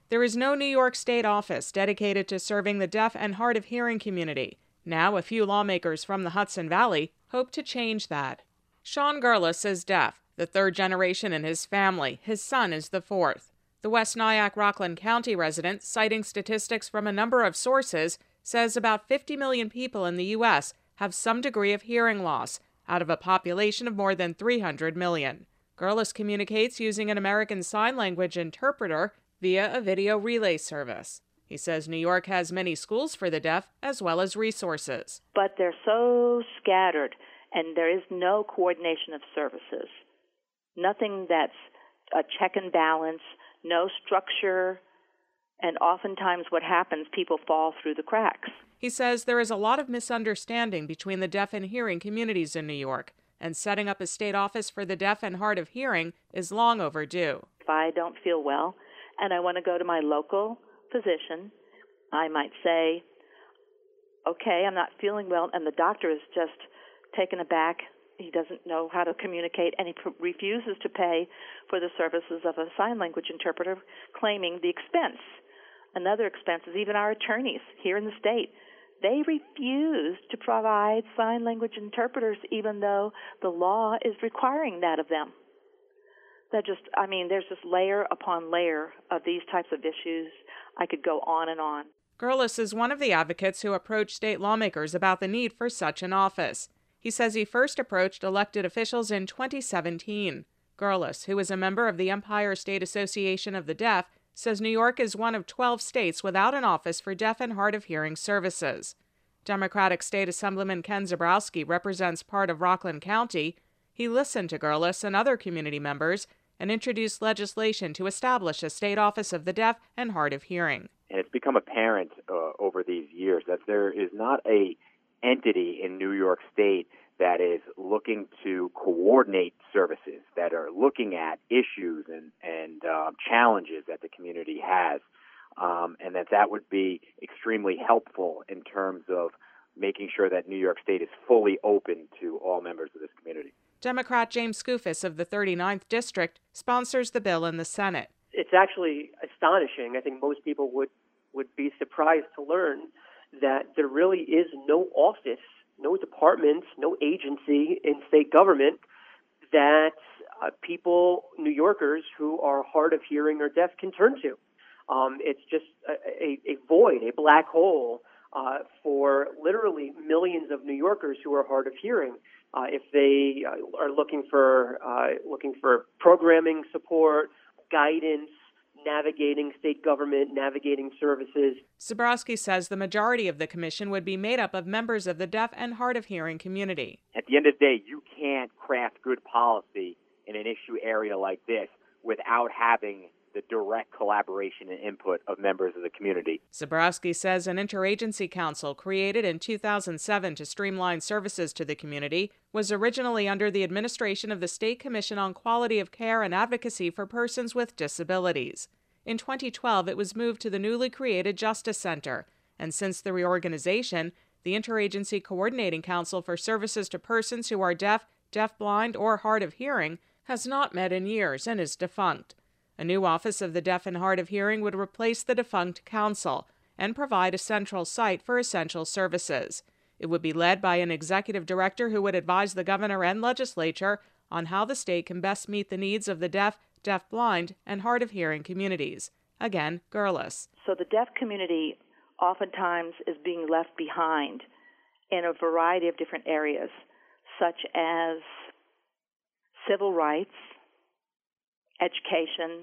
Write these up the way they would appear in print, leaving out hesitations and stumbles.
There is no New York State office dedicated to serving the deaf and hard of hearing community. Now, a few lawmakers from the Hudson Valley hope to change that. Sean Gurlis is deaf, the third generation in his family. His son is the fourth. The West Nyack-Rockland County resident, citing statistics from a number of sources, says about 50 million people in the U.S. have some degree of hearing loss, out of a population of more than 300 million. Gurlis communicates using an American Sign Language interpreter via a video relay service. He says New York has many schools for the deaf as well as resources. But they're so scattered, and there is no coordination of services. Nothing that's a check and balance, no structure, and oftentimes what happens, people fall through the cracks. He says there is a lot of misunderstanding between the deaf and hearing communities in New York, and setting up a state office for the deaf and hard of hearing is long overdue. If I don't feel well and I want to go to my local physician, I might say, okay, I'm not feeling well, and the doctor is just taken aback. He doesn't know how to communicate, and he refuses to pay for the services of a sign language interpreter, claiming the expense. Another expense is even our attorneys here in the state. They refuse to provide sign language interpreters, even though the law is requiring that of them. There's just layer upon layer of these types of issues. I could go on and on. Gurlis is one of the advocates who approached state lawmakers about the need for such an office. He says he first approached elected officials in 2017. Gurlis, who is a member of the Empire State Association of the Deaf, says New York is one of 12 states without an office for deaf and hard of hearing services. Democratic State Assemblyman Ken Zebrowski represents part of Rockland County. He listened to Gurlis and other community members and introduced legislation to establish a state office of the deaf and hard of hearing. And it's become apparent over these years that there is not a entity in New York State that is looking to coordinate services, that are looking at issues and challenges that the community has, and that would be extremely helpful in terms of making sure that New York State is fully open to all members of this community. Democrat James Skoufis of the 39th District sponsors the bill in the Senate. It's actually astonishing. I think most people would be surprised to learn that there really is no office, no department, no agency in state government that people, New Yorkers who are hard of hearing or deaf, can turn to. It's just a void, a black hole for literally millions of New Yorkers who are hard of hearing. If they are looking for programming support, guidance, navigating state government, navigating services. Zebrowski says the majority of the commission would be made up of members of the deaf and hard of hearing community. At the end of the day, you can't craft good policy in an issue area like this without having the direct collaboration and input of members of the community. Zebrowski says an interagency council created in 2007 to streamline services to the community was originally under the administration of the State Commission on Quality of Care and Advocacy for Persons with Disabilities. In 2012, it was moved to the newly created Justice Center, and since the reorganization, the Interagency Coordinating Council for Services to Persons who are deaf, deafblind, or hard of hearing has not met in years and is defunct. A new office of the deaf and hard of hearing would replace the defunct council and provide a central site for essential services. It would be led by an executive director who would advise the governor and legislature on how the state can best meet the needs of the deaf, deafblind, and hard of hearing communities. Again, Gurlis. So the deaf community oftentimes is being left behind in a variety of different areas, such as civil rights, education,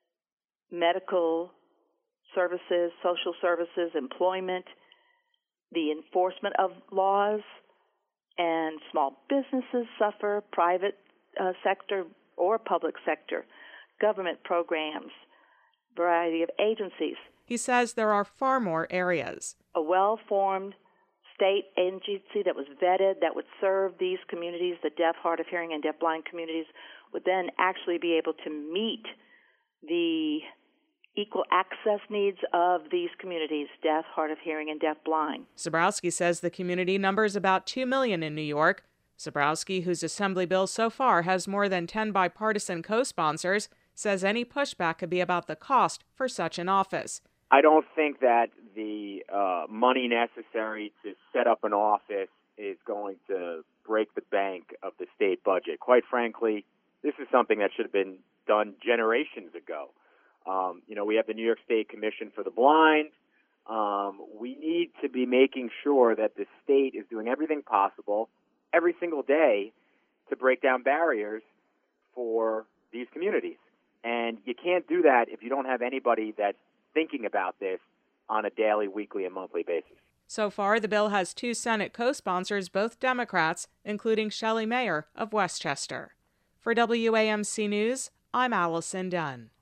medical services, social services, employment, the enforcement of laws, and small businesses suffer, private sector or public sector, government programs, variety of agencies. He says there are far more areas. A well-formed state agency that was vetted, that would serve these communities, the deaf, hard of hearing, and deafblind communities, would then actually be able to meet the equal access needs of these communities, deaf, hard of hearing, and deafblind. Zebrowski says the community numbers about 2 million in New York. Zebrowski, whose assembly bill so far has more than 10 bipartisan co-sponsors, says any pushback could be about the cost for such an office. I don't think that the money necessary to set up an office is going to break the bank of the state budget. Quite frankly, this is something that should have been done generations ago. We have the New York State Commission for the Blind. We need to be making sure that the state is doing everything possible every single day to break down barriers for these communities. And you can't do that if you don't have anybody that's thinking about this on a daily, weekly, and monthly basis. So far, the bill has 2 Senate co-sponsors, both Democrats, including Shelley Mayer of Westchester. For WAMC News, I'm Allison Dunn.